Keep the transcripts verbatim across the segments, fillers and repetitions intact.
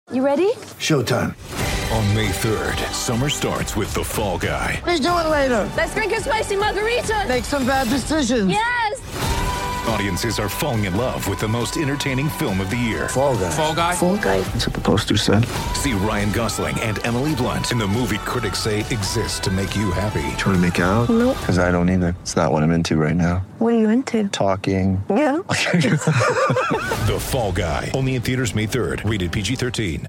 You ready? Showtime. On May third, summer starts with The Fall Guy. Let's do it later. Let's drink a spicy margarita. Make some bad decisions. Yes. Audiences are falling in love with the most entertaining film of the year. Fall Guy. Fall Guy. Fall Guy. That's what the poster said. See Ryan Gosling and Emily Blunt in the movie critics say exists to make you happy. Trying to make it out? Nope. Because I don't either. It's not what I'm into right now. What are you into? Talking. Yeah. The Fall Guy. Only in theaters May third. Rated P G thirteen.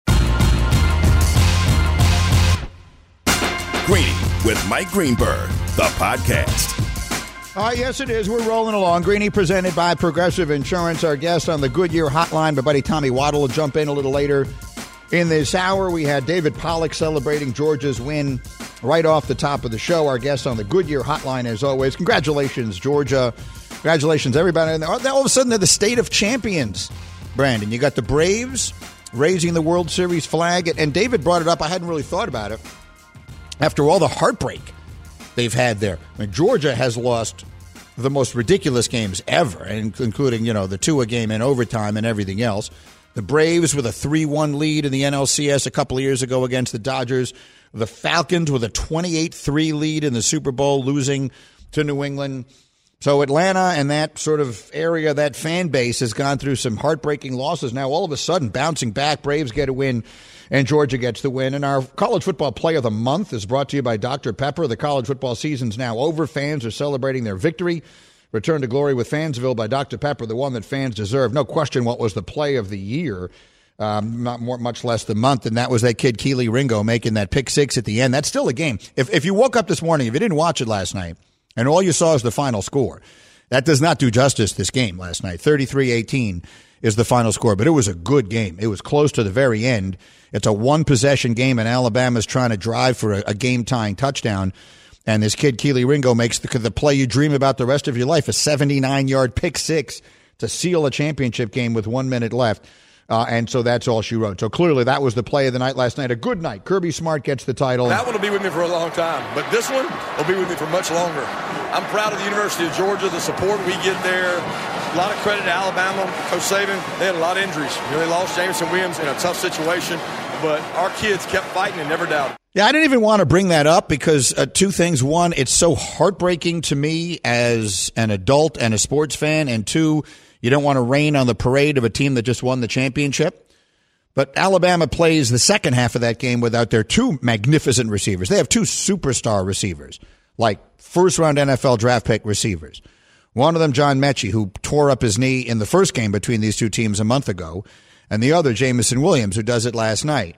Greeny with Mike Greenberg, the podcast. Uh, yes, it is. We're rolling along. Greeny presented by Progressive Insurance. Our guest on the Goodyear Hotline, my buddy Tommy Waddle, will jump in a little later. In this hour, we had David Pollack celebrating Georgia's win right off the top of the show. Our guest on the Goodyear Hotline, as always. Congratulations, Georgia. Congratulations, everybody. And all of a sudden, they're the state of champions, Brandon. You got the Braves raising the World Series flag. And David brought it up. I hadn't really thought about it. After all the heartbreak they've had there. I mean, Georgia has lost the most ridiculous games ever, including, you know, the Tua game in overtime and everything else. The Braves with a three one lead in the N L C S a couple of years ago against the Dodgers. The Falcons with a twenty-eight three lead in the Super Bowl, losing to New England. So Atlanta and that sort of area, that fan base has gone through some heartbreaking losses. Now all of a sudden, bouncing back, Braves get a win and Georgia gets the win. And our college football play of the month is brought to you by Doctor Pepper. The college football season's now over. Fans are celebrating their victory. Return to glory with Fansville by Doctor Pepper, the one that fans deserve. No question what was the play of the year, um, not more, much less the month, and that was that kid Keely Ringo making that pick six at the end. That's still a game. If, if you woke up this morning, if you didn't watch it last night, and all you saw is the final score, that does not do justice this game last night. thirty-three eighteen is the final score, but it was a good game. It was close to the very end. It's a one-possession game, and Alabama's trying to drive for a, a game-tying touchdown. And this kid, Keely Ringo, makes the, the play you dream about the rest of your life, a seventy-nine yard pick six to seal a championship game with one minute left. Uh, and so that's all she wrote. So clearly that was the play of the night last night. A good night. Kirby Smart gets the title. That one will be with me for a long time, but this one will be with me for much longer. I'm proud of the University of Georgia, the support we get there. A lot of credit to Alabama, Coach Saban. They had a lot of injuries. You know, they lost Jameson Williams in a tough situation, but our kids kept fighting and never doubted. Yeah, I didn't even want to bring that up because uh, two things. One, it's so heartbreaking to me as an adult and a sports fan. And two, you don't want to rain on the parade of a team that just won the championship. But Alabama plays the second half of that game without their two magnificent receivers. They have two superstar receivers, like first-round N F L draft pick receivers. One of them, John Mechie, who tore up his knee in the first game between these two teams a month ago, and the other, Jameson Williams, who does it last night.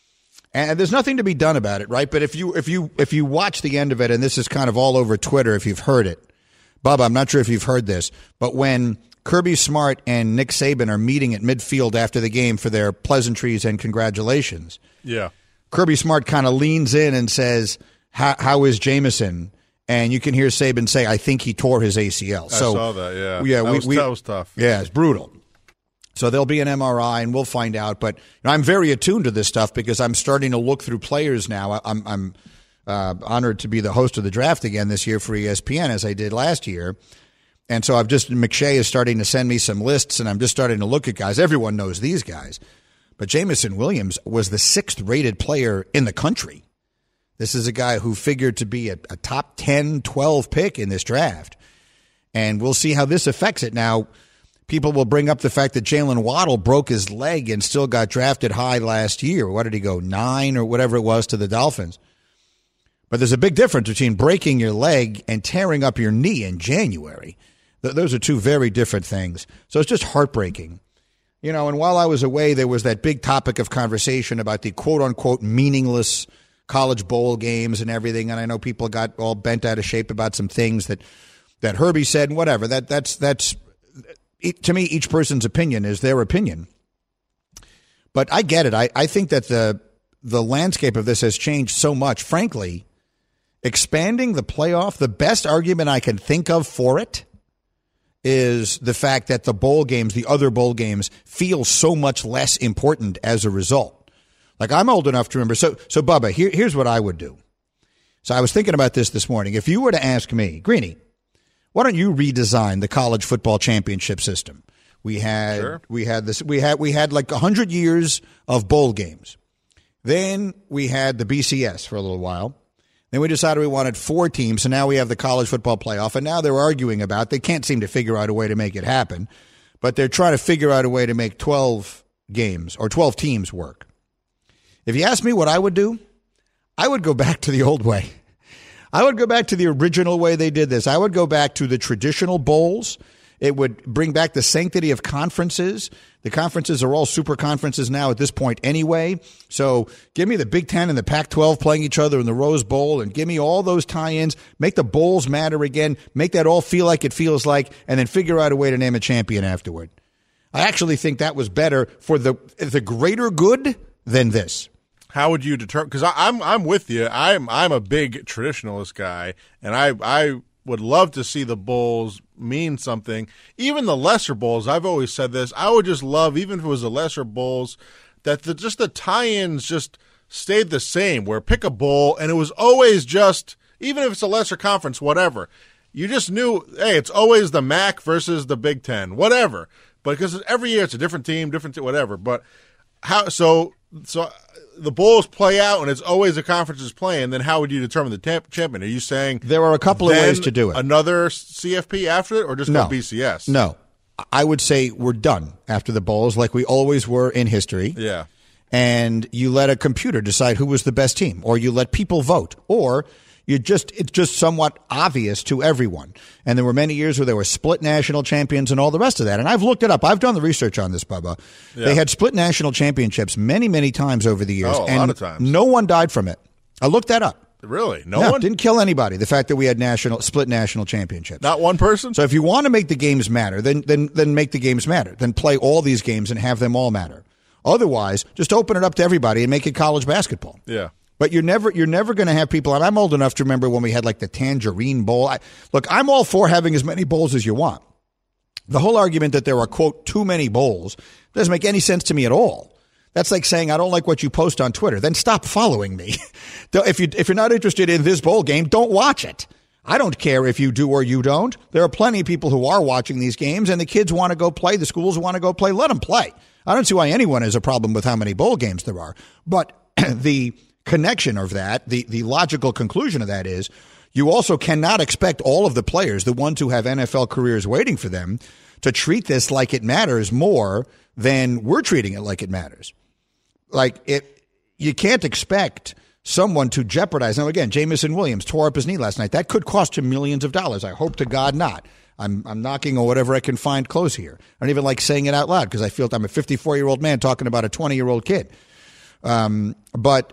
And there's nothing to be done about it, right? But if you if you if you watch the end of it, and this is kind of all over Twitter if you've heard it, Bubba, I'm not sure if you've heard this, but when Kirby Smart and Nick Saban are meeting at midfield after the game for their pleasantries and congratulations, yeah, Kirby Smart kind of leans in and says, "How is Jameson?" And you can hear Saban say, "I think he tore his A C L." I so, saw that. Yeah, yeah, that, we, was, we, that was tough. Yeah, it's brutal. So there'll be an M R I, and we'll find out. But you know, I'm very attuned to this stuff because I'm starting to look through players now. I'm, I'm uh, honored to be the host of the draft again this year for E S P N, as I did last year. And so I've just McShay is starting to send me some lists, and I'm just starting to look at guys. Everyone knows these guys, but Jameson Williams was the sixth rated player in the country. This is a guy who figured to be a, a top ten, twelve pick in this draft, and we'll see how this affects it now. People will bring up the fact that Jalen Waddle broke his leg and still got drafted high last year. What did he go, nine or whatever it was to the Dolphins? But there's a big difference between breaking your leg and tearing up your knee in January. Th- those are two very different things. So it's just heartbreaking. You know, and while I was away, there was that big topic of conversation about the quote-unquote meaningless college bowl games and everything. And I know people got all bent out of shape about some things that, that Herbie said and whatever. That that's that's... To me, each person's opinion is their opinion. But I get it. I, I think that the the landscape of this has changed so much. Frankly, expanding the playoff, the best argument I can think of for it is the fact that the bowl games, the other bowl games, feel so much less important as a result. Like, I'm old enough to remember. So, so Bubba, here, here's what I would do. So I was thinking about this this morning. If you were to ask me, Greeny, why don't you redesign the college football championship system? We had Sure. we had this we had we had like a hundred years of bowl games. Then we had the B C S for a little while. Then we decided we wanted four teams, so now we have the college football playoff, and now they're arguing about, they can't seem to figure out a way to make it happen, but they're trying to figure out a way to make twelve games or twelve teams work. If you ask me what I would do, I would go back to the old way. I would go back to the original way they did this. I would go back to the traditional bowls. It would bring back the sanctity of conferences. The conferences are all super conferences now at this point anyway. So give me the Big Ten and the Pac twelve playing each other in the Rose Bowl, and give me all those tie-ins. Make the bowls matter again. Make that all feel like it feels like, and then figure out a way to name a champion afterward. I actually think that was better for the the greater good than this. How would you determine? Because I'm I'm with you. I'm I'm a big traditionalist guy, and I I would love to see the bowls mean something. Even the lesser bowls, I've always said this, I would just love, even if it was the lesser bowls, that the, just the tie-ins just stayed the same, where pick a bowl, and it was always just, even if it's a lesser conference, whatever, you just knew, hey, it's always the M A C versus the Big Ten, whatever. But because every year it's a different team, different t- whatever. But how, so, so the bowls play out, and it's always the conferences playing. Then how would you determine the temp- champion? Are you saying there are a couple of ways to do it? Another C F P after it, or just no. go B C S? No, I would say we're done after the bowls, like we always were in history. Yeah, and you let a computer decide who was the best team, or you let people vote, or you just it's just somewhat obvious to everyone. And there were many years where there were split national champions and all the rest of that. And I've looked it up. I've done the research on this, Bubba. Yeah. They had split national championships many, many times over the years. Oh, a and lot of times. No one died from it. I looked that up. Really? No, no one? Didn't kill anybody, the fact that we had national split national championships. Not one person? So if you want to make the games matter, then then then make the games matter. Then play all these games and have them all matter. Otherwise, just open it up to everybody and make it college basketball. Yeah. But you're never you're never going to have people, and I'm old enough to remember when we had like the Tangerine Bowl. I, look, I'm all for having as many bowls as you want. The whole argument that there are, quote, too many bowls doesn't make any sense to me at all. That's like saying I don't like what you post on Twitter. Then stop following me. if, you, if you're not interested in this bowl game, don't watch it. I don't care if you do or you don't. There are plenty of people who are watching these games, and the kids want to go play. The schools want to go play. Let them play. I don't see why anyone has a problem with how many bowl games there are. But the connection of that, the, the logical conclusion of that is you also cannot expect all of the players, the ones who have N F L careers waiting for them, to treat this like it matters more than we're treating it like it matters. Like, it, you can't expect someone to jeopardize. Now, again, Jamison Williams tore up his knee last night. That could cost him millions of dollars. I hope to God not. I'm I'm knocking on whatever I can find close here. I don't even like saying it out loud because I feel I'm a fifty-four-year-old man talking about a twenty-year-old kid. Um, but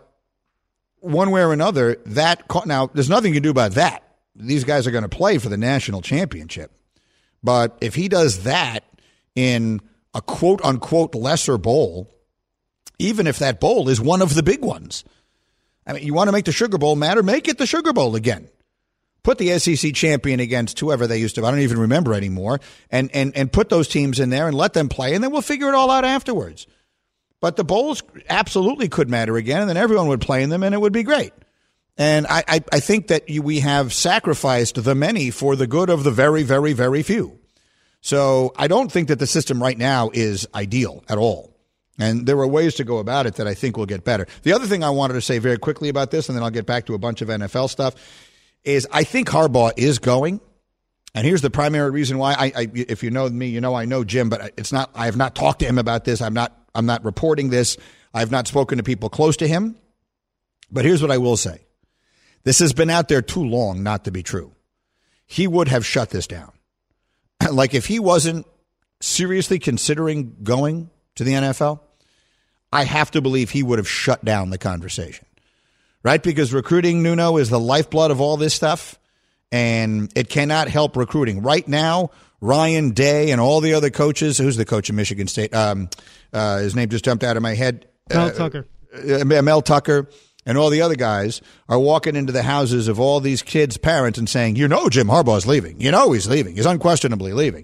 one way or another, that now there's nothing you can do about that. These guys are going to play for the national championship. But if he does that in a quote-unquote lesser bowl, even if that bowl is one of the big ones, I mean, you want to make the Sugar Bowl matter? Make it the Sugar Bowl again. Put the S E C champion against whoever they used to. I don't even remember anymore. And, and, and put those teams in there and let them play, and then we'll figure it all out afterwards. But the bowls absolutely could matter again, and then everyone would play in them, and it would be great. And I, I, I think that you, we have sacrificed the many for the good of the very, very, very few. So I don't think that the system right now is ideal at all. And there are ways to go about it that I think will get better. The other thing I wanted to say very quickly about this, and then I'll get back to a bunch of N F L stuff, is I think Harbaugh is going. And here's the primary reason why. I, I if you know me, you know I know Jim, but it's not. I have not talked to him about this. I'm not. I'm not reporting this. I've not spoken to people close to him. But here's what I will say. This has been out there too long not to be true. He would have shut this down. Like if he wasn't seriously considering going to the N F L, I have to believe he would have shut down the conversation. Right? Because recruiting, Nuno, is the lifeblood of all this stuff. And it cannot help recruiting. Right now, Ryan Day and all the other coaches, who's the coach of Michigan State? Um, uh, his name just jumped out of my head. Mel uh, Tucker. Uh, Mel Tucker and all the other guys are walking into the houses of all these kids' parents and saying, you know Jim Harbaugh's leaving. You know he's leaving. He's unquestionably leaving.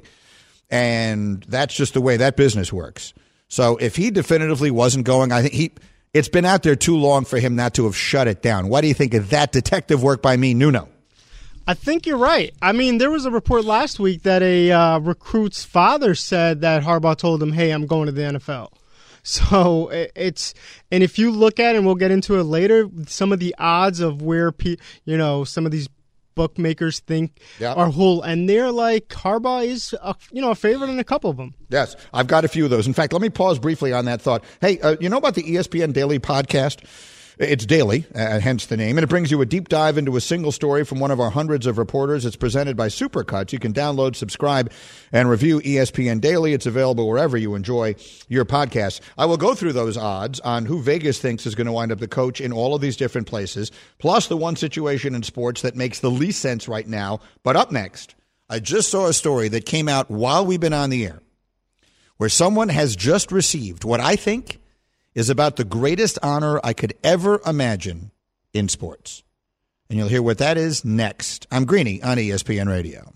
And that's just the way that business works. So if he definitively wasn't going, I think he it's been out there too long for him not to have shut it down. What do you think of that detective work by me, Nuno? I think you're right. I mean, there was a report last week that a uh, recruit's father said that Harbaugh told him, hey, I'm going to the N F L. So it's, and if you look at it, and we'll get into it later, some of the odds of where, pe- you know, some of these bookmakers think yep. are whole, and they're like, Harbaugh is, a, you know, a favorite in a couple of them. Yes, I've got a few of those. In fact, let me pause briefly on that thought. Hey, uh, you know about the E S P N Daily podcast? It's daily, uh, hence the name, and it brings you a deep dive into a single story from one of our hundreds of reporters. It's presented by Supercuts. You can download, subscribe, and review E S P N Daily. It's available wherever you enjoy your podcasts. I will go through those odds on who Vegas thinks is going to wind up the coach in all of these different places, plus the one situation in sports that makes the least sense right now. But up next, I just saw a story that came out while we've been on the air, where someone has just received what I think is about the greatest honor I could ever imagine in sports. And you'll hear what that is next. I'm Greeny on E S P N Radio.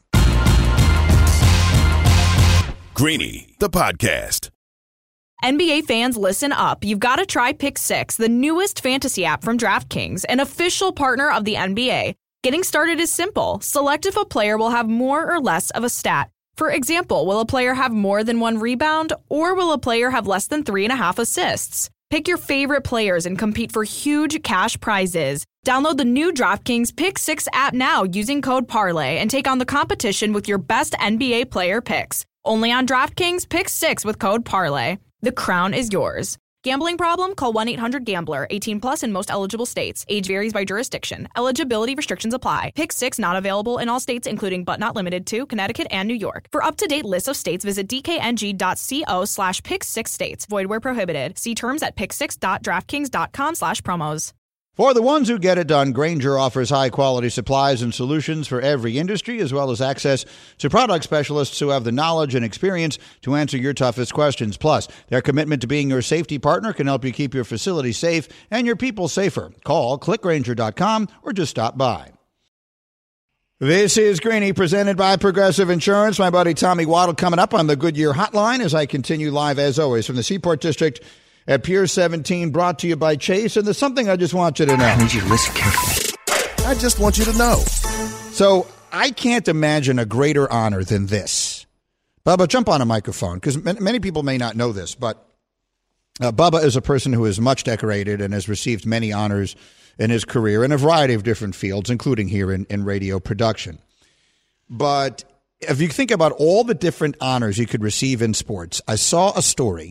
Greeny, the podcast. N B A fans, listen up. You've got to try Pick Six, the newest fantasy app from DraftKings, an official partner of the N B A. Getting started is simple. Select if a player will have more or less of a stat. For example, will a player have more than one rebound, or will a player have less than three and a half assists? Pick your favorite players and compete for huge cash prizes. Download the new DraftKings Pick Six app now using code Parlay and take on the competition with your best N B A player picks. Only on DraftKings Pick Six with code Parlay. The crown is yours. Gambling problem? Call one eight hundred gambler. eighteen plus in most eligible states. Age varies by jurisdiction. Eligibility restrictions apply. Pick Six not available in all states, including but not limited to Connecticut and New York. For up-to-date lists of states, visit dkng.co slash pick six states. Void where prohibited. See terms at pick six dot draftkings dot com slash promos. For the ones who get it done, Grainger offers high-quality supplies and solutions for every industry, as well as access to product specialists who have the knowledge and experience to answer your toughest questions. Plus, their commitment to being your safety partner can help you keep your facility safe and your people safer. Call click grainger dot com or just stop by. This is Greeny, presented by Progressive Insurance. My buddy Tommy Waddle coming up on the Goodyear Hotline as I continue live, as always, from the Seaport District at Pier seventeen, brought to you by Chase. And there's something I just want you to know. I need you to listen carefully. I just want you to know. So I can't imagine a greater honor than this. Bubba, jump on a microphone, because many people may not know this, but uh, Bubba is a person who is much decorated and has received many honors in his career in a variety of different fields, including here in, in radio production. But if you think about all the different honors you could receive in sports, I saw a story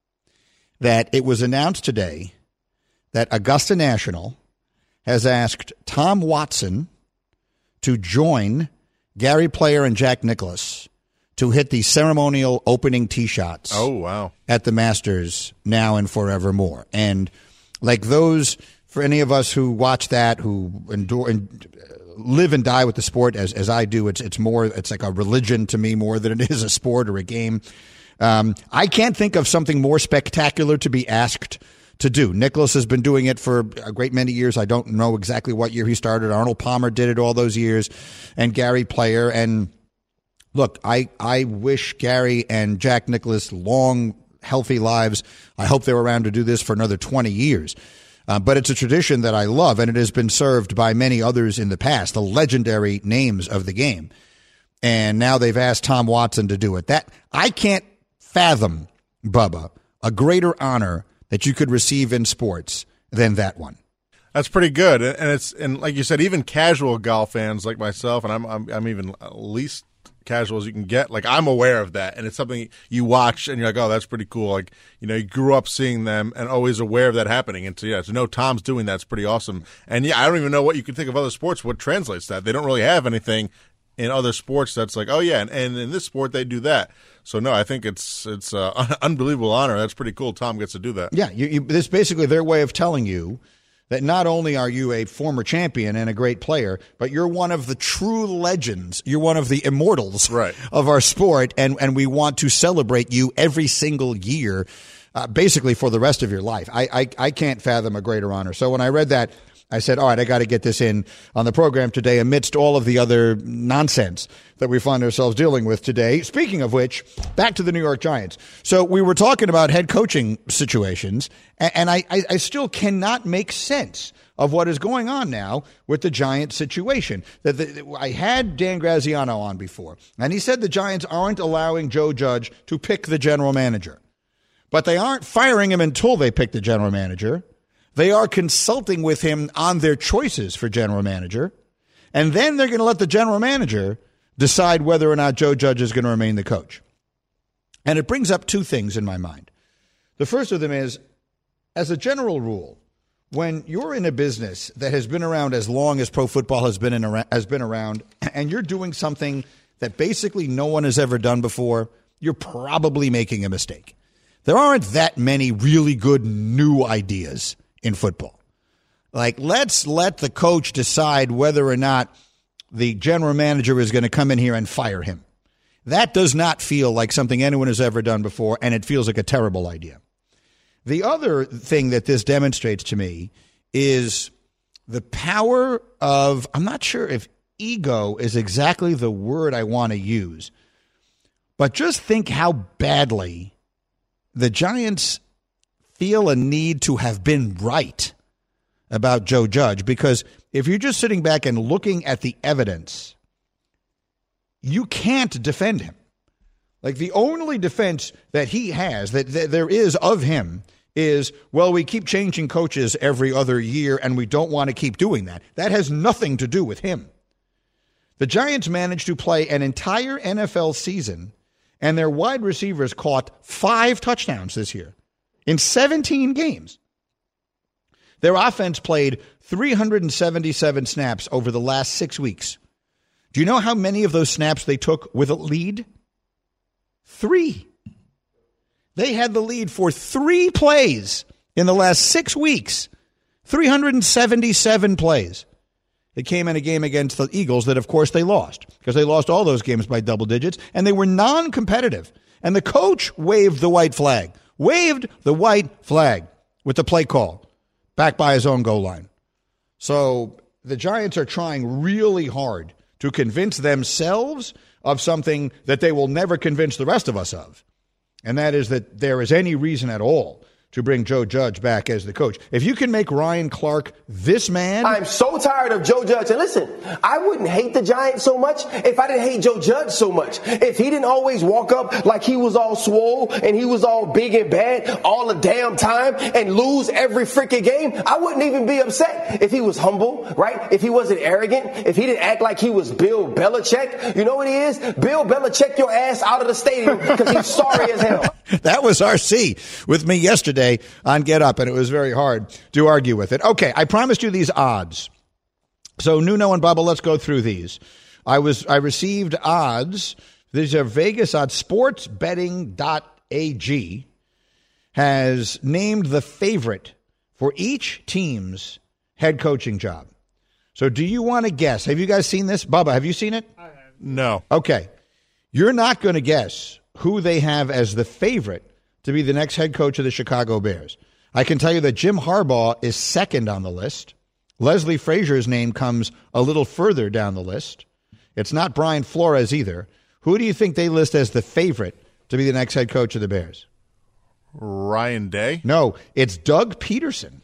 that it was announced today that Augusta National has asked Tom Watson to join Gary Player and Jack Nicklaus to hit the ceremonial opening tee shots. Oh, wow. At the Masters now and forevermore. And like those, for any of us who watch that, who endure and live and die with the sport as, as I do, it's it's more, it's like a religion to me more than it is a sport or a game. Um, I can't think of something more spectacular to be asked to do. Nicklaus has been doing it for a great many years. I don't know exactly what year he started. Arnold Palmer did it all those years, and Gary Player. And look, I, I wish Gary and Jack Nicklaus long, healthy lives. I hope they're around to do this for another twenty years. Uh, but it's a tradition that I love, and it has been served by many others in the past, the legendary names of the game. And now they've asked Tom Watson to do it. That I can't fathom, Bubba, a greater honor that you could receive in sports than that one. That's pretty good, and it's and like you said, even casual golf fans like myself, and I'm I'm, I'm even least casual as you can get. Like, I'm aware of that, and it's something you watch, and you're like, oh, that's pretty cool. Like, you know, you grew up seeing them and always aware of that happening, and so yeah, to know Tom's doing that's pretty awesome. And yeah, I don't even know what you can think of other sports what translates that. They don't really have anything in other sports that's like, oh yeah, and, and in this sport they do that. So no, I think it's it's an uh, unbelievable honor. That's pretty cool. Tom gets to do that. Yeah, you, you, this is basically their way of telling you that not only are you a former champion and a great player, but you're one of the true legends. You're one of the immortals right. of our sport, and, and we want to celebrate you every single year, uh, basically for the rest of your life. I, I I can't fathom a greater honor. So when I read that, I said, all right, I got to get this in on the program today amidst all of the other nonsense that we find ourselves dealing with today. Speaking of which, back to the New York Giants. So we were talking about head coaching situations, and I, I, I still cannot make sense of what is going on now with the Giants situation. That the, I had Dan Graziano on before, and he said the Giants aren't allowing Joe Judge to pick the general manager. But they aren't firing him until they pick the general manager. They are consulting with him on their choices for general manager. And then they're going to let the general manager decide whether or not Joe Judge is going to remain the coach. And it brings up two things in my mind. The first of them is, as a general rule, when you're in a business that has been around as long as pro football has been in, has been around, and you're doing something that basically no one has ever done before, you're probably making a mistake. There aren't that many really good new ideas in football. Like, let's let the coach decide whether or not the general manager is going to come in here and fire him. That does not feel like something anyone has ever done before, and it feels like a terrible idea. The other thing that this demonstrates to me is the power of, I'm not sure if ego is exactly the word I want to use, but just think how badly the Giants feel a need to have been right about Joe Judge, because if you're just sitting back and looking at the evidence, you can't defend him. Like, the only defense that he has, that, that there is of him, is, well, we keep changing coaches every other year and we don't want to keep doing that. That has nothing to do with him. The Giants managed to play an entire N F L season, and their wide receivers caught five touchdowns this year in seventeen games. Their offense played three hundred seventy-seven snaps over the last six weeks. Do you know how many of those snaps they took with a lead? Three. They had the lead for three plays in the last six weeks. three hundred seventy-seven plays. They came in a game against the Eagles that, of course, they lost, because they lost all those games by double digits, and they were non-competitive. And the coach waved the white flag, waved the white flag with the play call back by his own goal line. So the Giants are trying really hard to convince themselves of something that they will never convince the rest of us of, and that is that there is any reason at all to bring Joe Judge back as the coach. If you can make Ryan Clark this mad... I'm so tired of Joe Judge. And listen, I wouldn't hate the Giants so much if I didn't hate Joe Judge so much. If he didn't always walk up like he was all swole and he was all big and bad all the damn time and lose every freaking game, I wouldn't even be upset. If he was humble, right? If he wasn't arrogant, if he didn't act like he was Bill Belichick. You know what he is? Bill Belichick your ass out of the stadium because he's sorry as hell. That was R C with me yesterday on Get Up, and it was very hard to argue with it. Okay, I promised you these odds. So, Nuno and Bubba, let's go through these. I was I received odds. These are Vegas odds. sports betting dot a g has named the favorite for each team's head coaching job. So, do you want to guess? Have you guys seen this? Bubba, have you seen it? I have. No. Okay. You're not going to guess who they have as the favorite to be the next head coach of the Chicago Bears. I can tell you that Jim Harbaugh is second on the list. Leslie Frazier's name comes a little further down the list. It's not Brian Flores either. Who do you think they list as the favorite to be the next head coach of the Bears? Ryan Day? No, it's Doug Peterson.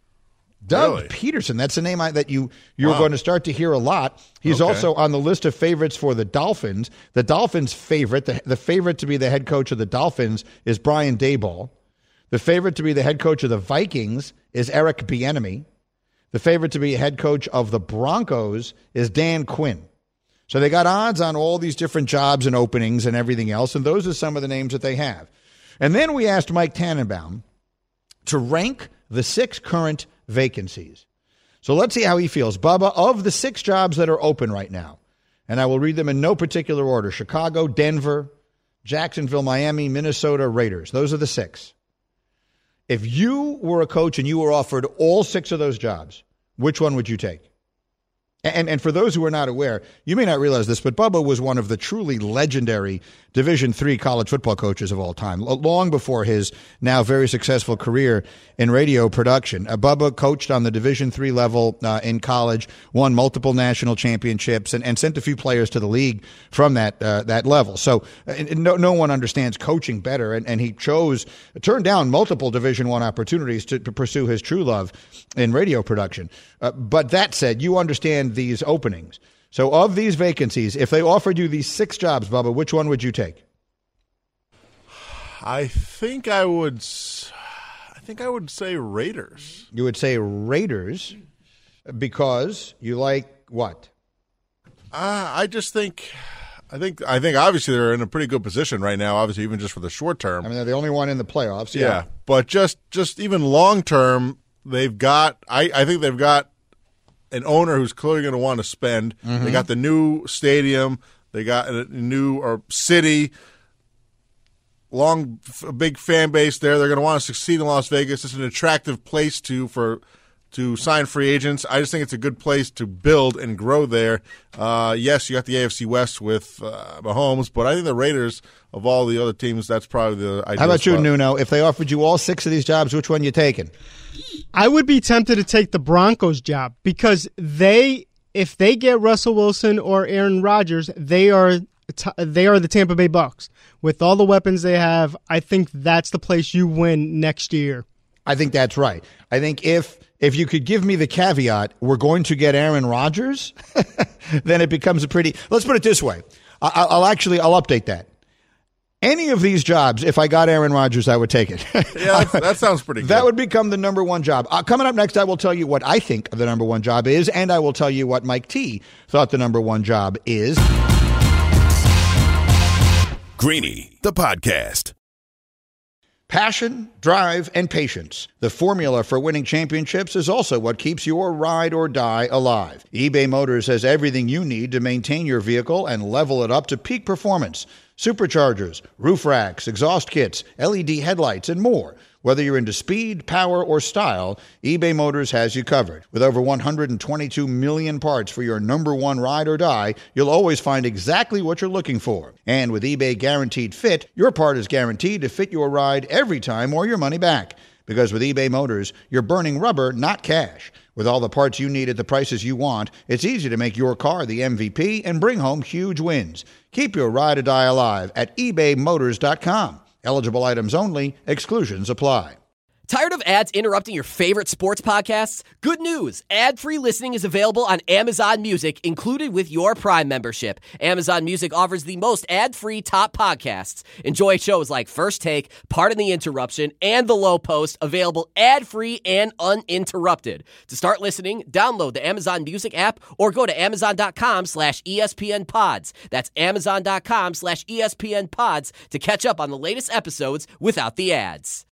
Doug Really? Peterson. That's a name I, that you, you're Wow. going to start to hear a lot. He's Okay. also on the list of favorites for the Dolphins. The Dolphins' favorite, the, the favorite to be the head coach of the Dolphins is Brian Daboll. The favorite to be the head coach of the Vikings is Eric Bieniemy. The favorite to be head coach of the Broncos is Dan Quinn. So they got odds on all these different jobs and openings and everything else, and those are some of the names that they have. And then we asked Mike Tannenbaum to rank the six current vacancies. So let's see how he feels. Bubba, of the six jobs that are open right now, and I will read them in no particular order: Chicago, Denver, Jacksonville, Miami, Minnesota, Raiders. Those are the six. If you were a coach and you were offered all six of those jobs, which one would you take? And and for those who are not aware, you may not realize this, but Bubba was one of the truly legendary Division three college football coaches of all time, long before his now very successful career in radio production. Uh, Bubba coached on the Division three level uh, in college, won multiple national championships, and, and sent a few players to the league from that uh, that level. So uh, no, no one understands coaching better, and, and he chose, turned down multiple Division one opportunities to, to pursue his true love in radio production. Uh, but that said, you understand these openings. So of these vacancies, if they offered you these six jobs, Bubba, which one would you take? I think I would I think I would say Raiders. You would say Raiders because you like what? Uh, I just think I think I think obviously they're in a pretty good position right now, obviously even just for the short term. I mean, they're the only one in the playoffs. Yeah. Yeah, but just just even long term, they've got I, I think they've got an owner who's clearly going to want to spend. Mm-hmm. They got the new stadium. They got a new or city, long, a big fan base there. They're going to want to succeed in Las Vegas. It's an attractive place to for to sign free agents. I just think it's a good place to build and grow there. Uh, yes, you got the A F C West with uh, Mahomes, but I think the Raiders, of all the other teams, that's probably the ideal How about spot. you, Nuno? If they offered you all six of these jobs, which one you taking? I would be tempted to take the Broncos job because they, if they get Russell Wilson or Aaron Rodgers, they are they are the Tampa Bay Bucks. With all the weapons they have, I think that's the place you win next year. I think that's right. I think if if you could give me the caveat, we're going to get Aaron Rodgers, then it becomes a pretty. Let's put it this way. I, I'll actually I'll update that. Any of these jobs, if I got Aaron Rodgers, I would take it. Yeah, that's, that sounds pretty good. That would become the number one job. Uh, coming up next, I will tell you what I think the number one job is, and I will tell you what Mike T thought the number one job is. Greeny, the podcast. Passion, drive, and patience. The formula for winning championships is also what keeps your ride or die alive. eBay Motors has everything you need to maintain your vehicle and level it up to peak performance. Superchargers, roof racks, exhaust kits, L E D headlights, and more. Whether you're into speed, power, or style, eBay Motors has you covered. With over one hundred twenty-two million parts for your number one ride or die, you'll always find exactly what you're looking for. And with eBay Guaranteed Fit, your part is guaranteed to fit your ride every time or your money back. Because with eBay Motors, you're burning rubber, not cash. With all the parts you need at the prices you want, it's easy to make your car the M V P and bring home huge wins. Keep your ride or die alive at ebay motors dot com. Eligible items only. Exclusions apply. Tired of ads interrupting your favorite sports podcasts? Good news! Ad-free listening is available on Amazon Music, included with your Prime membership. Amazon Music offers the most ad-free top podcasts. Enjoy shows like First Take, Pardon the Interruption, and The Low Post, available ad-free and uninterrupted. To start listening, download the Amazon Music app or go to amazon.com slash ESPN pods. That's amazon.com slash ESPN pods to catch up on the latest episodes without the ads.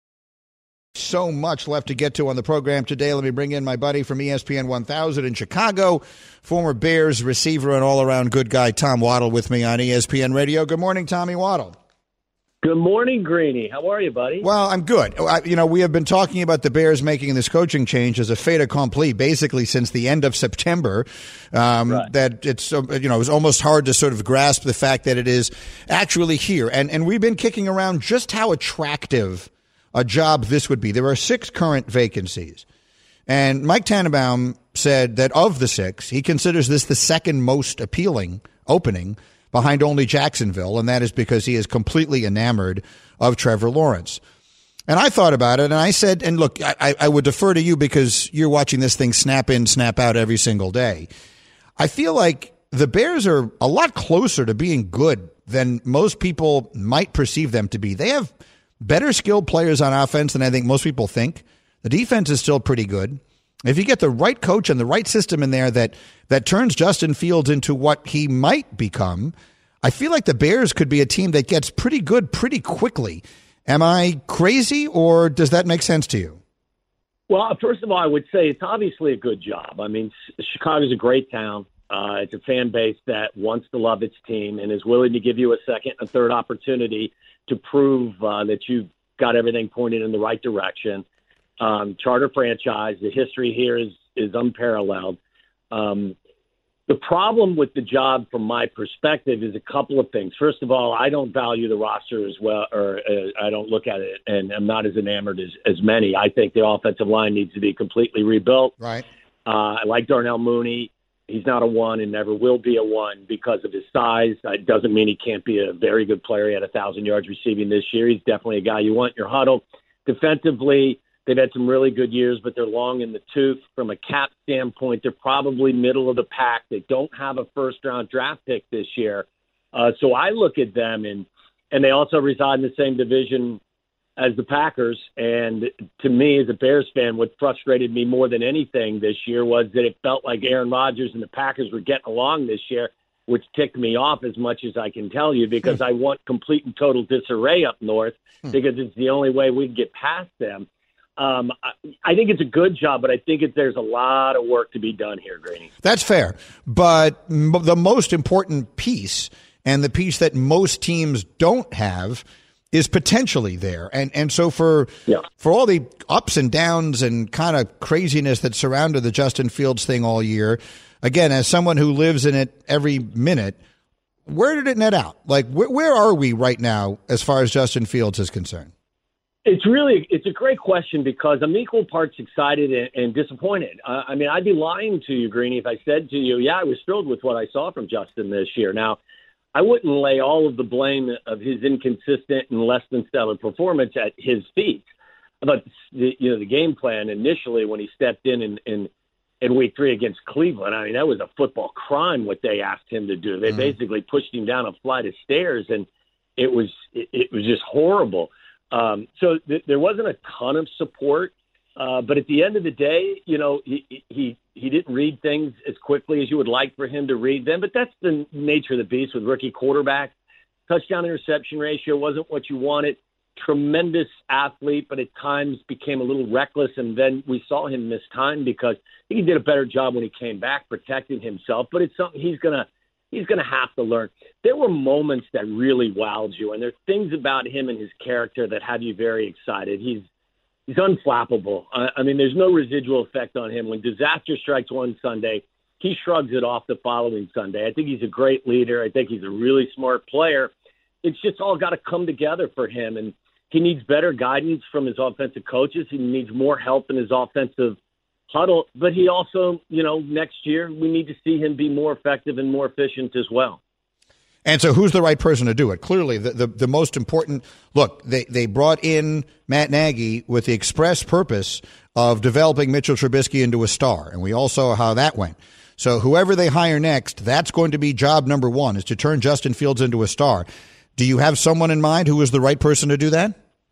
So much left to get to on the program today. Let me bring in my buddy from E S P N one thousand in Chicago, former Bears receiver and all-around good guy, Tom Waddle, with me on E S P N Radio. Good morning, Tommy Waddle. Good morning, Greeny. How are you, buddy? Well, I'm good. I, you know, we have been talking about the Bears making this coaching change as a fait accompli basically since the end of September. Um, right. That it's, you know, it was almost hard to sort of grasp the fact that it is actually here. And, and we've been kicking around just how attractive a job this would be. There are six current vacancies. And Mike Tannenbaum said that of the six, he considers this the second most appealing opening behind only Jacksonville, and that is because he is completely enamored of Trevor Lawrence. And I thought about it, and I said, and look, I, I would defer to you because you're watching this thing snap in, snap out every single day. I feel like the Bears are a lot closer to being good than most people might perceive them to be. They have better skilled players on offense than I think most people think. The defense is still pretty good. If you get the right coach and the right system in there that that turns Justin Fields into what he might become, I feel like the Bears could be a team that gets pretty good pretty quickly. Am I crazy, or does that make sense to you? Well, first of all, I would say it's obviously a good job. I mean, Chicago's a great town. Uh, it's a fan base that wants to love its team and is willing to give you a second and third opportunity to prove uh, that you've got everything pointed in the right direction. Um, charter franchise, the history here is is unparalleled. Um, The problem with the job, from my perspective, is a couple of things. First of all, I don't value the roster as well, or uh, I don't look at it, and I'm not as enamored as, as many. I think the offensive line needs to be completely rebuilt. Right. Uh, I like Darnell Mooney. He's not a one and never will be a one because of his size. It doesn't mean he can't be a very good player. He had one thousand yards receiving this year. He's definitely a guy you want in your huddle. Defensively, they've had some really good years, but they're long in the tooth. From a cap standpoint, they're probably middle of the pack. They don't have a first-round draft pick this year. Uh, so I look at them, and, and they also reside in the same division as the Packers. And to me, as a Bears fan, what frustrated me more than anything this year was that it felt like Aaron Rodgers and the Packers were getting along this year, which ticked me off as much as I can tell you, because I want complete and total disarray up north, because it's the only way we can get past them. Um, I, I think it's a good job, but I think it, there's a lot of work to be done here, Greeny. That's fair. But m- the most important piece, and the piece that most teams don't have, is potentially there. And and so for yeah. for all the ups and downs and kind of craziness that surrounded the Justin Fields thing all year, again, as someone who lives in it every minute, where did it net out? Like, wh- where are we right now as far as Justin Fields is concerned? It's really, it's a great question, because I'm equal parts excited and, and disappointed. Uh, I mean, I'd be lying to you, Greeny, if I said to you, yeah, I was thrilled with what I saw from Justin this year. Now, I wouldn't lay all of the blame of his inconsistent and less than stellar performance at his feet. But the, you know, the game plan initially when he stepped in in, in in week three against Cleveland, I mean, that was a football crime what they asked him to do. They mm-hmm. basically pushed him down a flight of stairs, and it was it, it was just horrible. Um, so th- there wasn't a ton of support, uh, but at the end of the day, you know, he, he he didn't read things as quickly as you would like for him to read them. But that's the nature of the beast with rookie quarterbacks. Touchdown interception ratio wasn't what you wanted. Tremendous athlete, but at times became a little reckless, and then we saw him miss time because he did a better job when he came back protecting himself. But it's something he's gonna he's gonna have to learn. There were moments that really wowed you, and there are things about him and his character that have you very excited. He's he's unflappable. I, I mean, there's no residual effect on him. When disaster strikes one Sunday, he shrugs it off the following Sunday. I think he's a great leader. I think he's a really smart player. It's just all got to come together for him, and he needs better guidance from his offensive coaches. He needs more help in his offensive huddle. But he also, you know, next year we need to see him be more effective and more efficient as well. And so who's the right person to do it? Clearly, the, the, the most important – look, they, they brought in Matt Nagy with the express purpose of developing Mitchell Trubisky into a star, and we all saw how that went. So whoever they hire next, that's going to be job number one, is to turn Justin Fields into a star. Do you have someone in mind who is the right person to do that?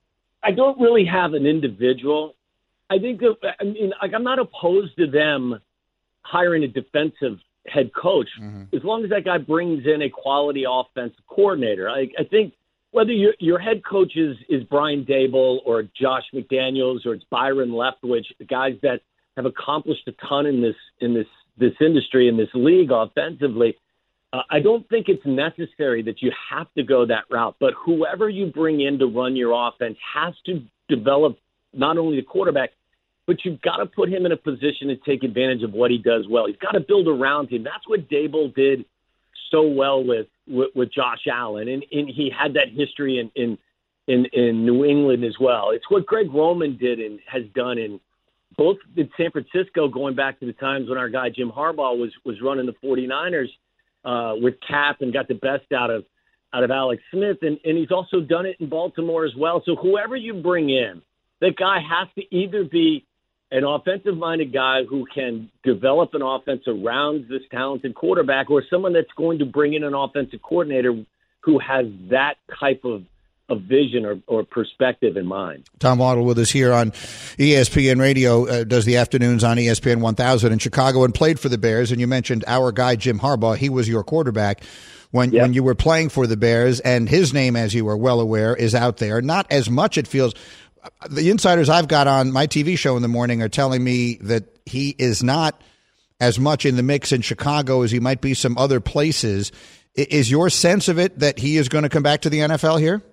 I don't really have an individual. I think that, I mean, like, I'm not opposed to them hiring a defensive head coach mm-hmm. as long as that guy brings in a quality offensive coordinator. I, I think whether your your head coach is, is Brian Daboll or Josh McDaniels or it's Byron Leftwich, the guys that have accomplished a ton in this in this this industry, in this league offensively, uh, I don't think it's necessary that you have to go that route. But whoever you bring in to run your offense has to develop not only the quarterback, but you've got to put him in a position to take advantage of what he does well. He's got to build around him. That's what Daboll did so well with with, with Josh Allen, and, and he had that history in, in in in New England as well. It's what Greg Roman did and has done in both in San Francisco, going back to the times when our guy Jim Harbaugh was was running the 49ers uh, with Cap and got the best out of out of Alex Smith, and, and he's also done it in Baltimore as well. So whoever you bring in, that guy has to either be an offensive-minded guy who can develop an offense around this talented quarterback, or someone that's going to bring in an offensive coordinator who has that type of, of vision or, or perspective in mind. Tom Waddle with us here on E S P N Radio, uh, does the afternoons on E S P N one thousand in Chicago and played for the Bears. And you mentioned our guy, Jim Harbaugh. He was your quarterback when, yep. when you were playing for the Bears, and his name, as you are well aware, is out there. Not as much, it feels. The insiders I've got on my T V show in the morning are telling me that he is not as much in the mix in Chicago as he might be some other places. Is your sense of it that he is going to come back to the N F L here?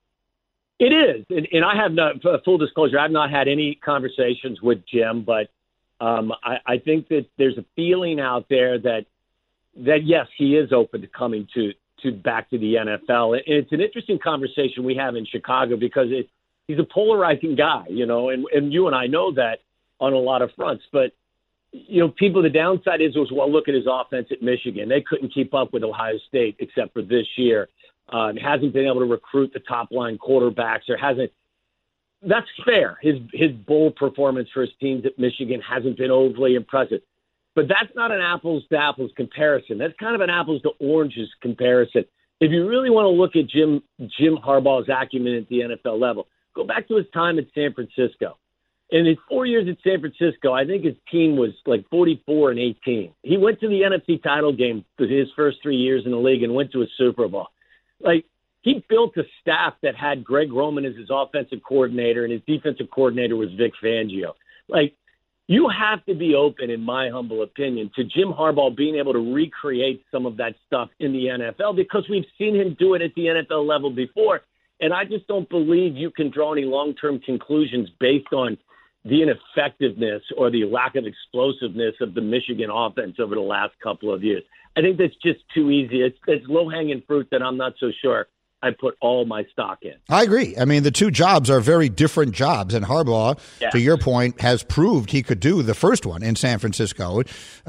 It is. And, and I have not, full disclosure, I've not had any conversations with Jim, but um, I, I think that there's a feeling out there that that yes, he is open to coming to, to back to the N F L. And it's an interesting conversation we have in Chicago because it, he's a polarizing guy, you know, and, and you and I know that on a lot of fronts. But, you know, people, the downside is, was, well, look at his offense at Michigan. They couldn't keep up with Ohio State except for this year. Uh, and hasn't been able to recruit the top-line quarterbacks or hasn't. That's fair. His his bowl performance for his teams at Michigan hasn't been overly impressive. But that's not an apples-to-apples comparison. That's kind of an apples-to-oranges comparison. If you really want to look at Jim Jim Harbaugh's acumen at the N F L level, go back to his time at San Francisco. In his four years at San Francisco, I think his team was like forty-four and eighteen. He went to the N F C title game for his first three years in the league and went to a Super Bowl. Like, he built a staff that had Greg Roman as his offensive coordinator, and his defensive coordinator was Vic Fangio. Like, you have to be open, in my humble opinion, to Jim Harbaugh being able to recreate some of that stuff in the N F L because we've seen him do it at the N F L level before. And I just don't believe you can draw any long-term conclusions based on the ineffectiveness or the lack of explosiveness of the Michigan offense over the last couple of years. I think that's just too easy. It's, it's low-hanging fruit that I'm not so sure I put all my stock in. I agree. I mean, the two jobs are very different jobs, and Harbaugh, yeah. to your point, has proved he could do the first one in San Francisco.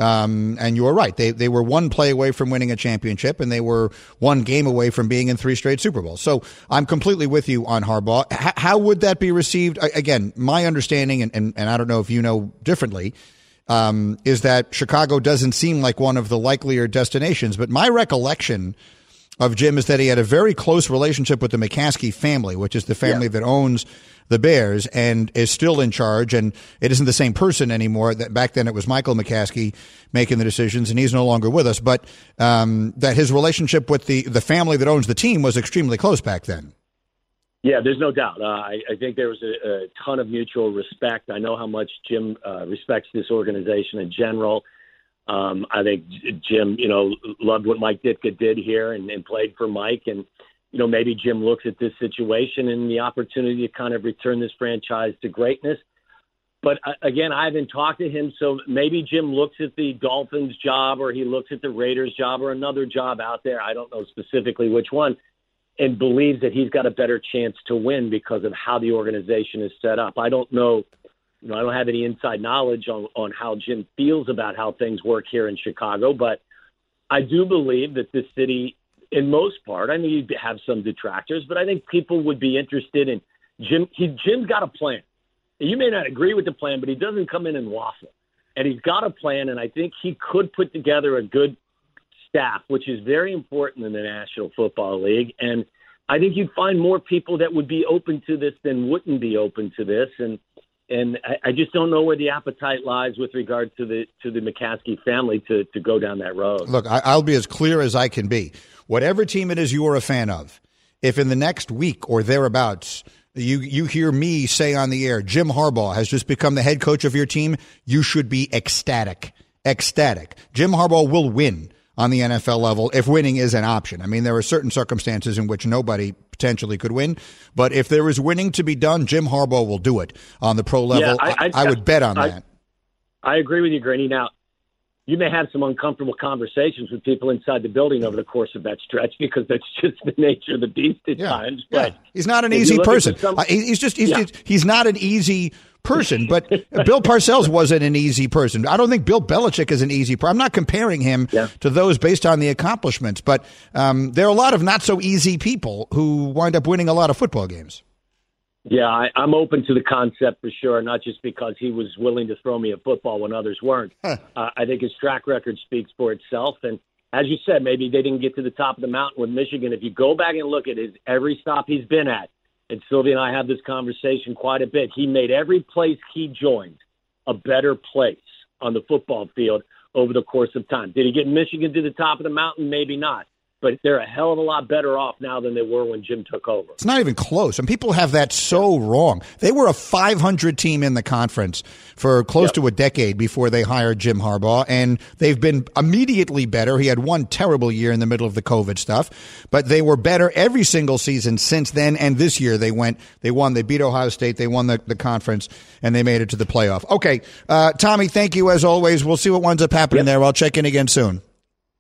Um, and you were right. They they were one play away from winning a championship, and they were one game away from being in three straight Super Bowls. So I'm completely with you on Harbaugh. H- how would that be received? Again, my understanding, and, and, and I don't know if you know differently, um, is that Chicago doesn't seem like one of the likelier destinations. But my recollection of Jim is that he had a very close relationship with the McCaskey family, which is the family yeah. that owns the Bears and is still in charge. And it isn't the same person anymore. That back then it was Michael McCaskey making the decisions, and he's no longer with us. But um, that his relationship with the, the family that owns the team was extremely close back then. Yeah, there's no doubt. Uh, I, I think there was a, a ton of mutual respect. I know how much Jim uh, respects this organization in general. Um, I think Jim, you know, loved what Mike Ditka did here and, and played for Mike. And, you know, maybe Jim looks at this situation and the opportunity to kind of return this franchise to greatness. But, uh, again, I haven't talked to him, so maybe Jim looks at the Dolphins job or he looks at the Raiders job or another job out there. I don't know specifically which one, and believes that he's got a better chance to win because of how the organization is set up. I don't know. You know, I don't have any inside knowledge on, on how Jim feels about how things work here in Chicago, but I do believe that this city, in most part, I mean, you have some detractors, but I think people would be interested in Jim. He, Jim's got a plan. You may not agree with the plan, but he doesn't come in and waffle. And he's got a plan, and I think he could put together a good staff, which is very important in the National Football League. And I think you'd find more people that would be open to this than wouldn't be open to this. And And I, I just don't know where the appetite lies with regard to the to the McCaskey family to, to go down that road. Look, I, I'll be as clear as I can be. Whatever team it is you are a fan of, if in the next week or thereabouts you you hear me say on the air, Jim Harbaugh has just become the head coach of your team, you should be ecstatic. Ecstatic. Jim Harbaugh will win on the N F L level if winning is an option. I mean, there are certain circumstances in which nobody potentially could win, but if there is winning to be done, Jim Harbaugh will do it on the pro level. Yeah, I, I, I would bet on I, that. I agree with you, Greeny. Now, you may have some uncomfortable conversations with people inside the building over the course of that stretch because that's just the nature of the beast at yeah, times. But yeah. He's not an easy person. Some, uh, he's just he's, yeah. he's not an easy person, but Bill Parcells wasn't an easy person. I don't think Bill Belichick is an easy person. I'm not comparing him yeah. to those based on the accomplishments, but um, there are a lot of not so easy people who wind up winning a lot of football games. Yeah, I, I'm open to the concept for sure, not just because he was willing to throw me a football when others weren't. Huh. Uh, I think his track record speaks for itself. And as you said, maybe they didn't get to the top of the mountain with Michigan. If you go back and look at his every stop he's been at, and Sylvia and I have this conversation quite a bit, he made every place he joined a better place on the football field over the course of time. Did he get Michigan to the top of the mountain? Maybe not. But they're a hell of a lot better off now than they were when Jim took over. It's not even close. And people have that so wrong. They were a five hundred team in the conference for close yep. to a decade before they hired Jim Harbaugh, and they've been immediately better. He had one terrible year in the middle of the COVID stuff, but they were better every single season since then. And this year they went, they won, they beat Ohio State, they won the, the conference, and they made it to the playoff. Okay, uh, Tommy, thank you as always. We'll see what winds up happening yep. there. I'll check in again soon.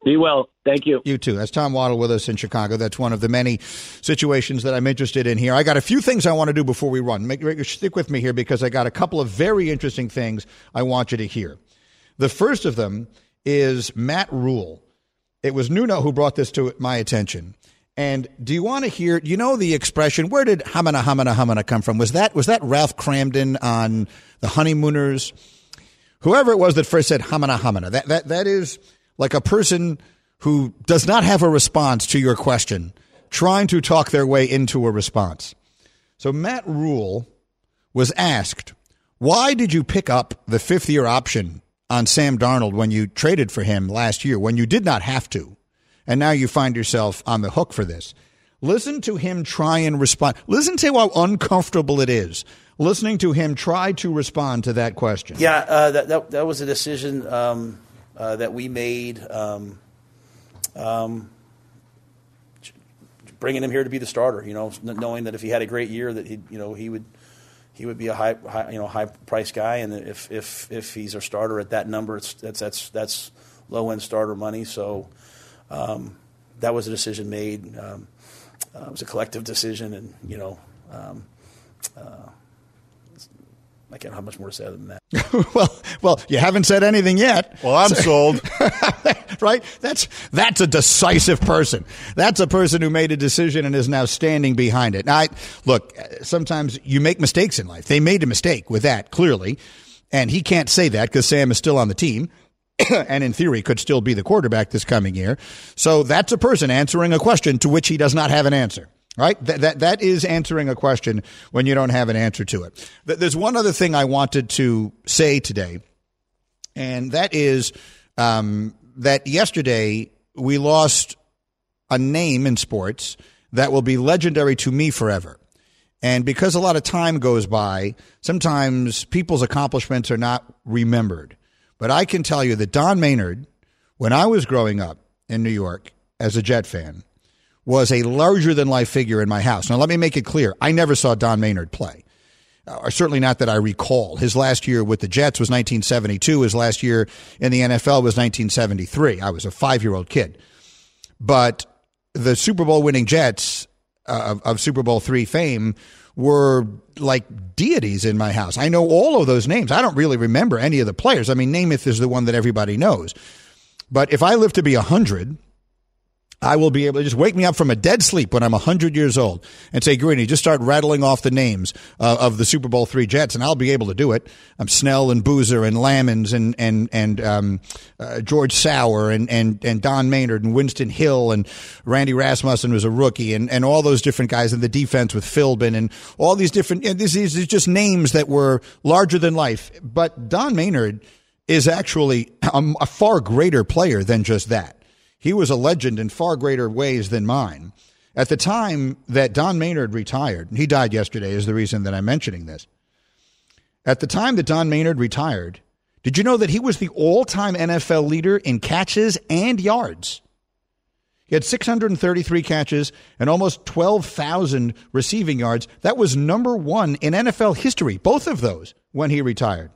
Be well. Thank you. You too. That's Tom Waddle with us in Chicago. That's one of the many situations that I'm interested in here. I got a few things I want to do before we run. Make, stick with me here because I got a couple of very interesting things I want you to hear. The first of them is Matt Rule. It was Nuno who brought this to my attention. And do you want to hear, you know the expression, where did hamana, hamana, hamana come from? Was that was that Ralph Cramden on The Honeymooners? Whoever it was that first said hamana, hamana. That, that, that is like a person who does not have a response to your question, trying to talk their way into a response. So Matt Rule was asked, why did you pick up the fifth-year option on Sam Darnold when you traded for him last year, when you did not have to, and now you find yourself on the hook for this? Listen to him try and respond. Listen to how uncomfortable it is listening to him try to respond to that question. Yeah, uh, that, that that was a decision um, uh, that we made, um, um, bringing him here to be the starter. You know, knowing that if he had a great year, that he, you know, he would he would be a high, high you know, high price guy, and if if if he's a starter at that number, it's that's that's that's low end starter money. So um, that was a decision made. Um, uh, it was a collective decision, and you know. Um, uh, I can't have much more to say other than that. well, well, you haven't said anything yet. Well, I'm so, sold. Right? That's that's a decisive person. That's a person who made a decision and is now standing behind it. Now, I, look, sometimes you make mistakes in life. They made a mistake with that, clearly, and he can't say that because Sam is still on the team and in theory could still be the quarterback this coming year. So that's a person answering a question to which he does not have an answer. Right? That, that, that is answering a question when you don't have an answer to it. There's one other thing I wanted to say today, and that is um, that yesterday we lost a name in sports that will be legendary to me forever. And because a lot of time goes by, sometimes people's accomplishments are not remembered. But I can tell you that Don Maynard, when I was growing up in New York as a Jet fan, was a larger-than-life figure in my house. Now, let me make it clear. I never saw Don Maynard play, or certainly not that I recall. His last year with the Jets was nineteen seventy-two. His last year in the N F L was nineteen seventy-three. I was a five-year-old kid. But the Super Bowl winning Jets uh, of, of Super Bowl three fame were like deities in my house. I know all of those names. I don't really remember any of the players. I mean, Namath is the one that everybody knows. But if I live to be one hundred, I will be able to just wake me up from a dead sleep when I'm one hundred years old and say, Greeny, just start rattling off the names uh, of the Super Bowl three Jets, and I'll be able to do it. I'm Snell and Boozer and Lammons and and and um, uh, George Sauer and, and and Don Maynard and Winston Hill and Randy Rasmussen was a rookie and, and all those different guys in the defense with Philbin and all these different – these these are just names that were larger than life. But Don Maynard is actually a, a far greater player than just that. He was a legend in far greater ways than mine. At the time that Don Maynard retired, he died yesterday is the reason that I'm mentioning this. At the time that Don Maynard retired, did you know that he was the all-time N F L leader in catches and yards? He had six hundred thirty-three catches and almost twelve thousand receiving yards. That was number one in N F L history, both of those, when he retired.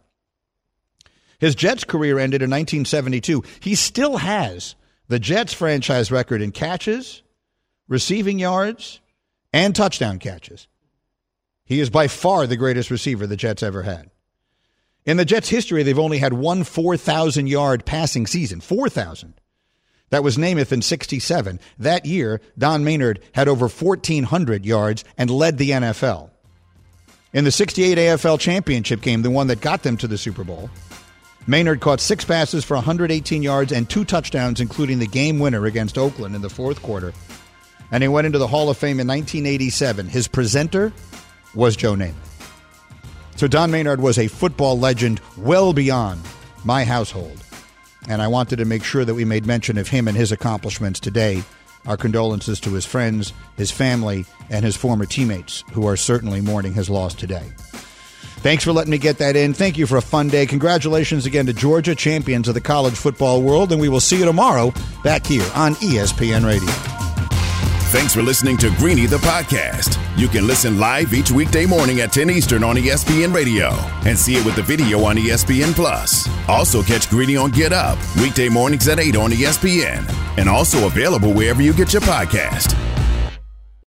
His Jets career ended in nineteen seventy-two. He still has the Jets franchise record in catches, receiving yards, and touchdown catches. He is by far the greatest receiver the Jets ever had. In the Jets' history, they've only had one four thousand yard passing season. four thousand. That was Namath in sixty-seven. That year, Don Maynard had over fourteen hundred yards and led the N F L. In the sixty-eight A F L championship game, the one that got them to the Super Bowl, Maynard caught six passes for one hundred eighteen yards and two touchdowns, including the game winner against Oakland in the fourth quarter. And he went into the Hall of Fame in nineteen eighty-seven. His presenter was Joe Namath. So Don Maynard was a football legend well beyond my household. And I wanted to make sure that we made mention of him and his accomplishments today. Our condolences to his friends, his family, and his former teammates who are certainly mourning his loss today. Thanks for letting me get that in. Thank you for a fun day. Congratulations again to Georgia, champions of the college football world, and we will see you tomorrow back here on E S P N Radio. Thanks for listening to Greeny the podcast. You can listen live each weekday morning at ten Eastern on E S P N Radio and see it with the video on E S P N Plus. Also catch Greeny on Get Up weekday mornings at eight on E S P N and also available wherever you get your podcast.